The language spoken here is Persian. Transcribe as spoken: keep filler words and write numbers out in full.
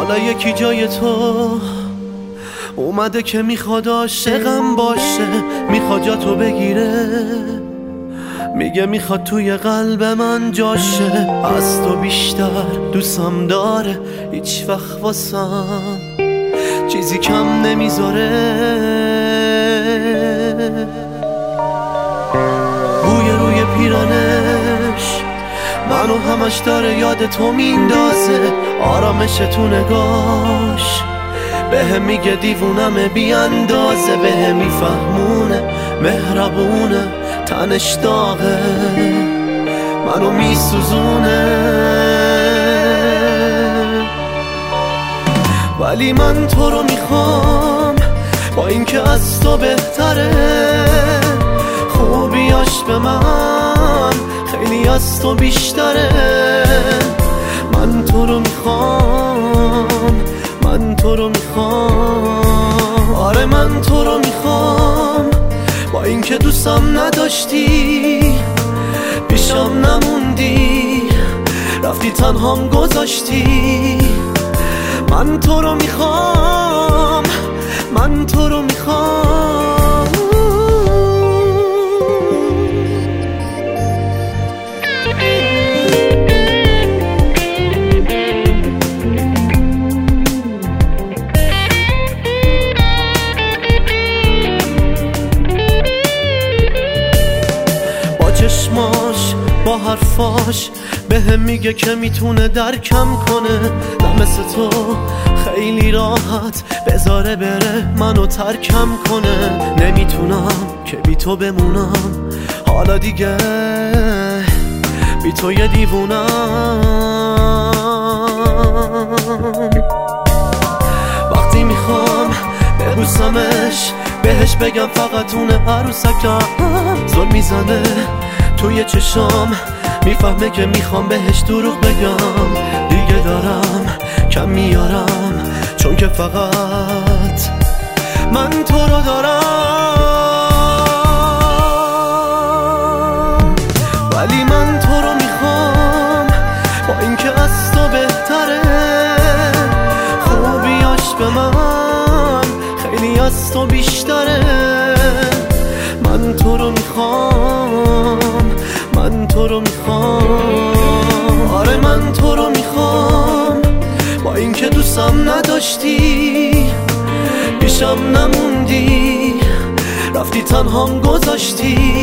حالا یکی جای تو اومده که میخواد عاشقم باشه، میخواد جا تو بگیره، میگه میخواد توی قلب من جاشه. از تو بیشتر دوستم داره، هیچ وقت واسم چیزی کم نمیذاره. بوی روی پیرانش منو همش داره یاد تو میندازه، آرامش تو نگاش بهم میگه دیوونم بی اندازه، بهم میفهمونه مهربونه، تنش داغه منو میسوزونه. ولی من تو رو میخوام، با اینکه از تو بهتره، خوبیاش به من خیلی از تو بیشتره. من تو رو میخوام، من تو رو میخوام، آره من تو رو میخوام. با اینکه دوستم نداشتی، پیشم نموندی، رفتی تنهام گذاشتی. من تو رو میخوام، من تو رو میخوام. با چشماش با حرفاش بهم میگه که میتونه درکم کنه، نه مثل تو خیلی راحت بذاره بره منو ترکم کنه. نمیتونم که بی تو بمونم، حالا دیگه بی تو یه دیوونم. وقتی میخوام ببوسمش، بهش بگم فقط اونه عروسکم، زل میزنه توی چشام، میفهمه که میخوام بهش دروغ بگم. دیگه دارم کم میارم، چون که فقط من تو رو دارم. ولی من تو رو میخوام، با اینکه از تو بهتره، خوبیاش به من خیلی از تو بیشتره. من تو رو میخوام، من تو رو میخوام، آره من تو رو میخوام. با اینکه دوستم نداشتی، پیشم نموندی، رفتی تنهام گذاشتی.